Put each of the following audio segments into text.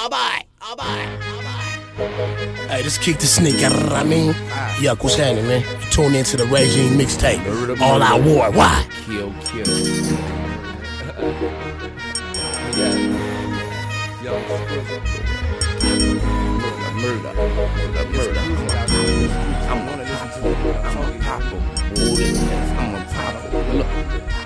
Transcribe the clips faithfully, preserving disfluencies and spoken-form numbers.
alright, alright, alright. Hey, just kick the sneak, you know what I mean? Yuck, what's happening, man? You tune into the Regime mixtape. All Out War, why? Kill, kill. Murder, murder, murder. I'm gonna listen to it. I'm a popper. I'm a popper. Look.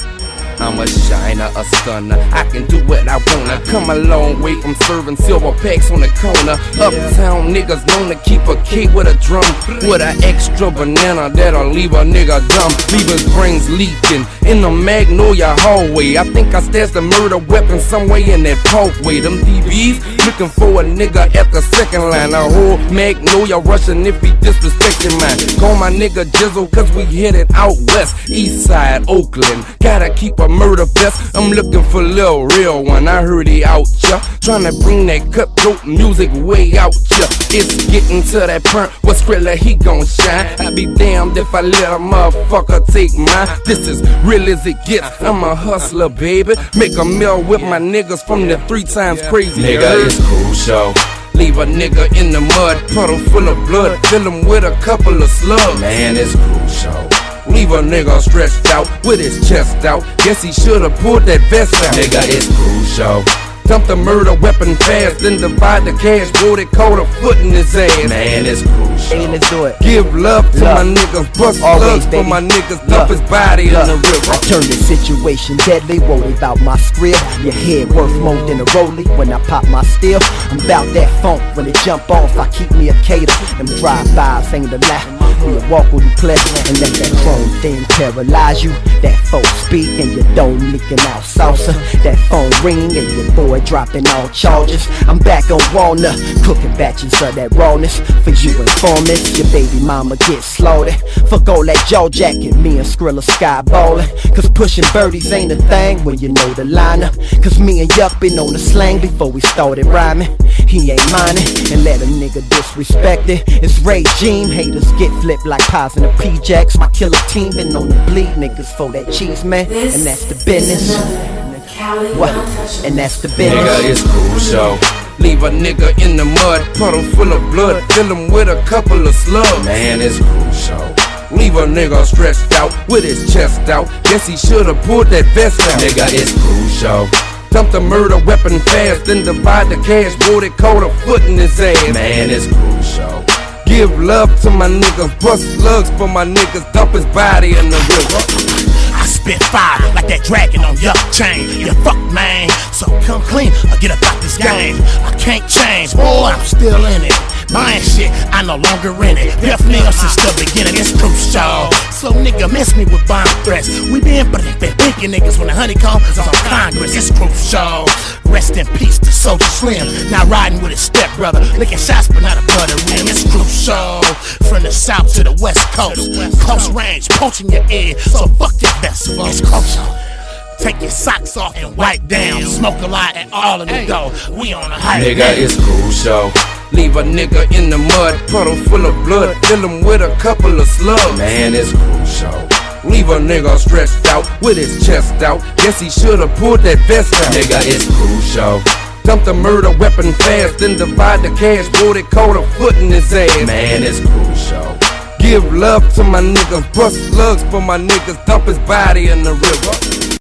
I'm a shiner, a stunner. I can do what I wanna. Come a long way from serving silver packs on the corner. Uptown niggas known to keep a key with a drum, with an extra banana that'll leave a nigga dumb. Leave his brains leaking in the Magnolia hallway. I think I stashed a murder weapon somewhere in that parkway. Them D Bs looking for a nigga at the second line. A whole Magnolia rushing if he disrespecting mine. Call my nigga Jizzle cause we headed out west, east side, Oakland. Gotta keep a murder vest. I'm looking for Lil Real One. I heard he out ya, tryna bring that cutthroat music way out ya. It's getting to that point where Skrilla he gon' shine. I be damned if I let a motherfucker take mine. This is real as it gets. I'm a hustler, baby. Make a meal with my niggas from the three times crazy. Nigga, it's Crucial. Leave a nigga in the mud, puddle full of blood. Fill him with a couple of slugs. Man, it's Crucial. Leave a nigga stretched out with his chest out. Guess he should've pulled that vest out. Nigga, it's Crucial. Dump the murder weapon fast, then divide the cash. Boy, they caught a foot in his ass. Man, it's Crucial. Hey, let's do it. Give love to love. my niggas, bust Always, slugs for baby. my niggas. Love. Dump his body Love. in the river. I turn the situation deadly, worry about my script. Your head worth more than a rollie when I pop my steel. I'm about that funk, when it jump off, I keep me a cater. Them drive-bys ain't a lie. We'll walk with you play and let that chrome thing paralyze you. That phone speak and your dome leaking out salsa. That phone ring and your boy dropping all charges. I'm back on Walnut, cooking batches of that rawness for you informants. Your baby mama get slaughtered. Fuck all that jaw jacket, me and Skrilla sky ballin'. Cause pushing birdies ain't a thing when you know the liner. Cause me and Yuck been on the slang before we started rhyming. He ain't minding and let a nigga disrespect it. It's Regime, haters get flipped like pies in the P Jacks. My killer team been on the bleed niggas for that cheese, man. And that's the business. What? And that's the business. Nigga, it's Crucial. Leave a nigga in the mud, puddle full of blood. Fill him with a couple of slugs. Man, it's Crucial. Leave a nigga stretched out with his chest out. Guess he should've pulled that vest out. Nigga, it's Crucial. Dump the murder weapon fast, then divide the cash. Boy, they caught a foot in his ass. Man, it's Crucial. Give love to my niggas, bust slugs for my niggas. Dump his body in the river. I spit fire like that dragon on Yuck chain. You fuck, man. So come clean or get about this game. I can't change, boy, I'm still in it. Buying shit, I no longer in it. Death nigga since the beginning, it's Crucial. So nigga miss me with bomb threats. We been but they thinking niggas when the honeycomb is on Congress. It's Crucial. Rest in peace to Soldier Slim. Now riding with his stepbrother, licking shots but not a butter rim. It's Crucial. From the south to the west coast, close range, poaching your ear. So fuck your best, it's Crucial. Take your socks off and wipe down. Smoke a lot and all in the dough. We on a high. Nigga, it's Crucial. Leave a nigga in the mud, puddle full of blood. Fill him with a couple of slugs. Man, it's Crucial. Leave a nigga stretched out with his chest out. Guess he should've pulled that vest out. Nigga, it's Crucial. Dump the murder weapon fast, then divide the cash. Boy, they caught a foot in his ass. Man, it's Crucial. Give love to my niggas, bust slugs for my niggas. Dump his body in the river.